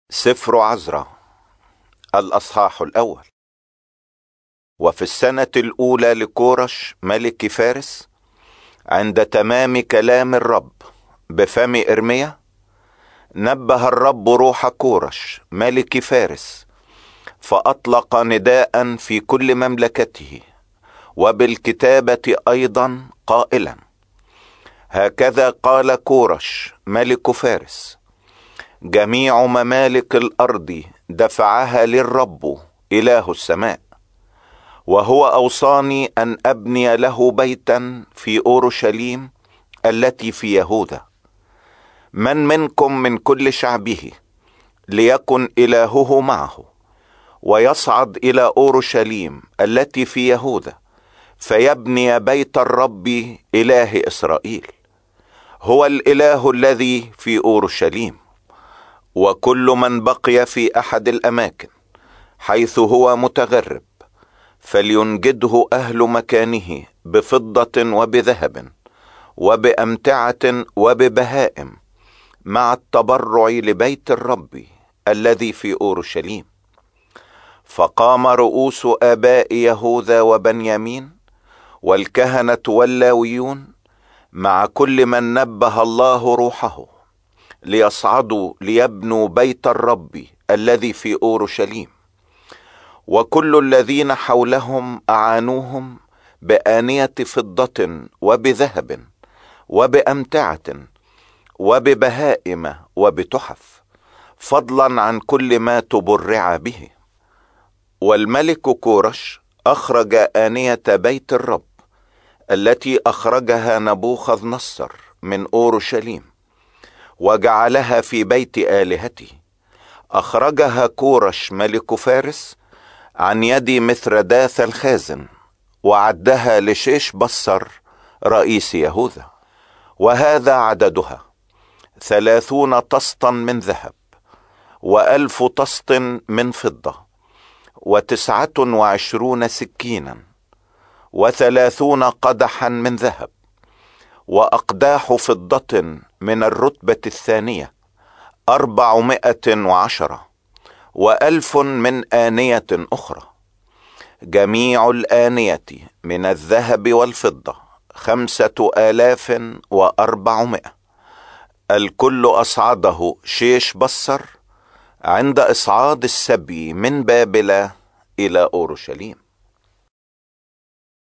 سفر عزرا الأصحاح الأول. وفي السنة الأولى لكورش ملك فارس، عند تمام كلام الرب بفم إرميا، نبه الرب روح كورش ملك فارس، فأطلق نداء في كل مملكته وبالكتابة أيضا قائلا: هكذا قال كورش ملك فارس: جميع ممالك الأرض دفعها للرب إله السماء، وهو أوصاني أن أبني له بيتا في أورشليم التي في يهوذا. من منكم من كل شعبه ليكن إلهه معه، ويصعد إلى أورشليم التي في يهوذا، فيبني بيت الرب إله إسرائيل. هو الإله الذي في أورشليم. وكل من بقي في أحد الأماكن حيث هو متغرب، فلينجده أهل مكانه بفضة وبذهب وبأمتعة وببهائم، مع التبرع لبيت الرب الذي في أورشليم. فقام رؤوس آباء يهوذا وبنيامين والكهنة واللاويون مع كل من نبه الله روحه، ليصعدوا ليبنوا بيت الرب الذي في أورشليم. وكل الذين حولهم أعانوهم بآنية فضة وبذهب وبأمتعة وببهائم وبتحف، فضلا عن كل ما تبرع به. والملك كورش أخرج آنية بيت الرب التي أخرجها نبوخذ نصر من أورشليم، وجعلها في بيت آلهته. أخرجها كورش ملك فارس عن يد مثرداث الخازن، وعدها لشيش بصر رئيس يهوذا. وهذا عددها: 30 طسطا من ذهب، و1000 طسط من فضة، 29 سكينا، 30 قدحا من ذهب، وأقداح فضة من الرتبة الثانية 410، و1000 من آنية أخرى. جميع الآنية من الذهب والفضة 5400. الكل أصعده شيش بصر عند إصعاد السبي من بابل إلى أورشليم.